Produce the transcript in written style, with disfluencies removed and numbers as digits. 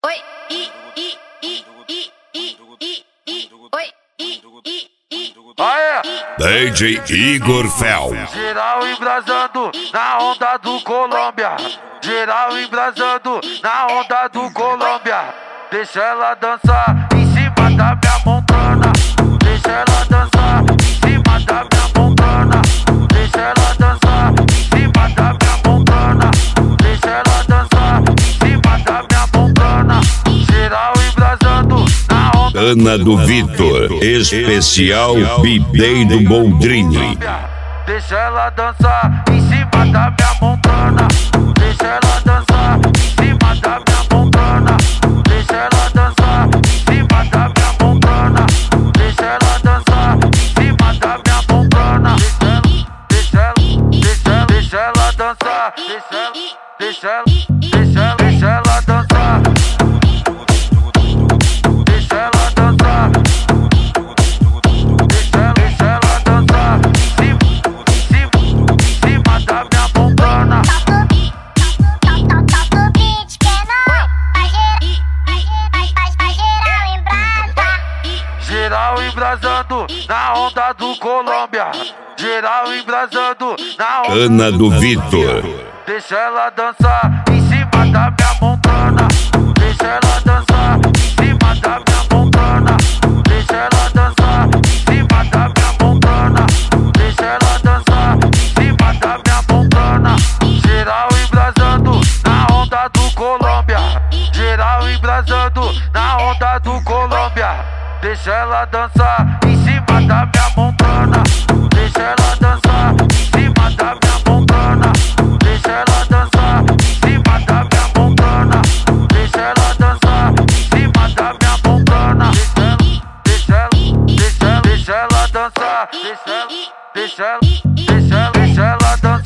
Oi, DJ Igor Fel. Geral embrasando na onda do Colômbia. Geral embrasando na onda do Colômbia. Deixa ela dançar em cima da minha montana. Deixa ela dançar em cima da minha montana. Deixa ela dançar em cima da minha montana. Deixa ela dançar em cima da minha montana. Geral embrasando na onda Ana do Vitor, especial Bidei do Boldrini. Deixa ela dançar em cima da minha montana. Deixa ela dançar em cima da minha montana. Deixa ela dançar em cima da minha montana. Deixa ela dançar em cima da minha montana. Deixa ela dançar. Deixa ela dançar. Deixa ela dançar. Deixa ela dançar em cima da minha montana. Geral embrasando na onda do Colômbia. Geral embrasando na onda Ana do Vitor. Deixa ela dançar em cima da minha montana. Deixa ela dançar em cima da minha montana. Deixa ela dançar em cima da minha montana. Deixa ela dançar em cima da minha montana. Geral embrasando na onda do Colômbia. Geral embrasando na onda do Colômbia. Deixa ela dançar em cima da minha montana. Deixa ela dançar em cima da minha montana. Deixa ela dançar em cima da minha montana. Deixa ela dançar em cima da minha montana. Deixa ela dançar. Deixa ela dançar.